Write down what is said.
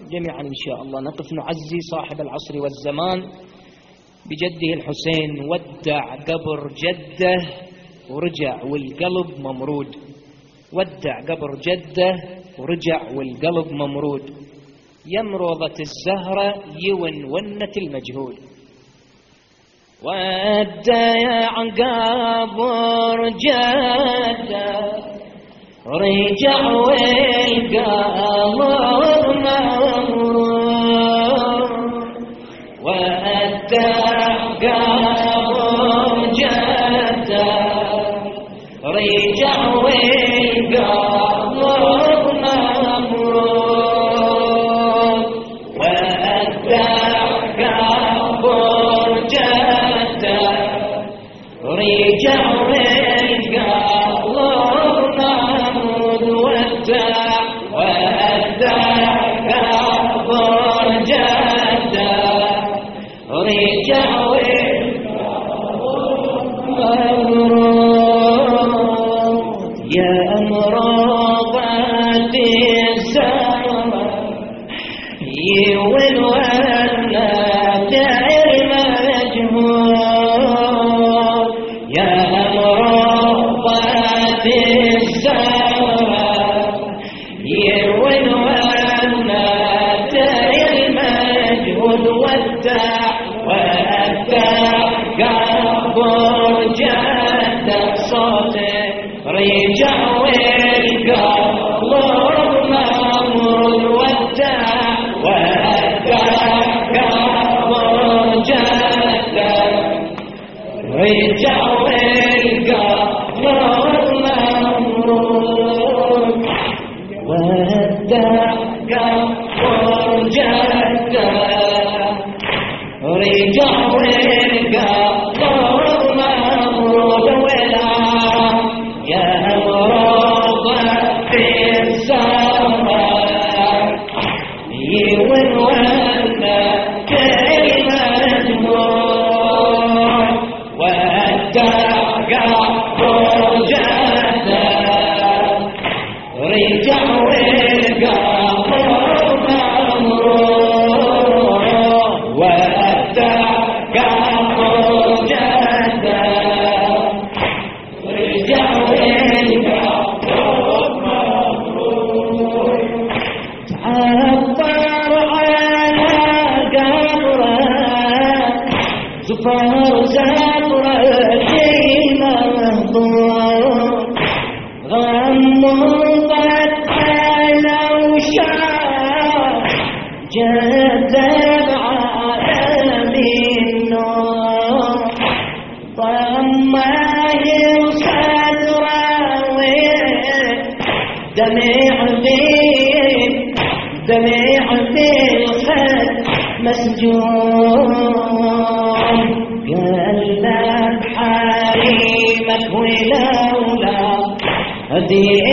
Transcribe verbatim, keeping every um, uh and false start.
جميعا إن شاء الله نقف نعزي صاحب العصر والزمان بجده الحسين. ودع قبر جده ورجع والقلب ممرود. ودع قبر جده ورجع والقلب ممرود. يمروضة الزهرة يون ونة المجهول. ودع قبر جده رجع والقلب ممرود. ودع قبر جده رجع والقلب ممرود. ودع قبر جده رجع والقلب ممرود. ودع قبر جده رجع يا أمراض الزهرة يون ونة المجهول. يا أمراض الزهرة يون ونة المجهول. ودع ودع قبر جده صوته رجع والقلب ممرود. ودع ودع قبر جده رجع والقلب ممرود. ودع قبر جده رجع والقلب ممرود. ولا يا أمراض الزهرة يون ونة المجهول. ودع قبر جده رجع والقلب ممرود. ودع قبر جده رجع والقلب ممرود. تعطر على قبره زفار زفرة شيء مهضوم. غمضت على وشاف جذب عالم النور. طمه صدره دمع فيه دمع في الخد مسجون. قال لك حريمك ولولا هذه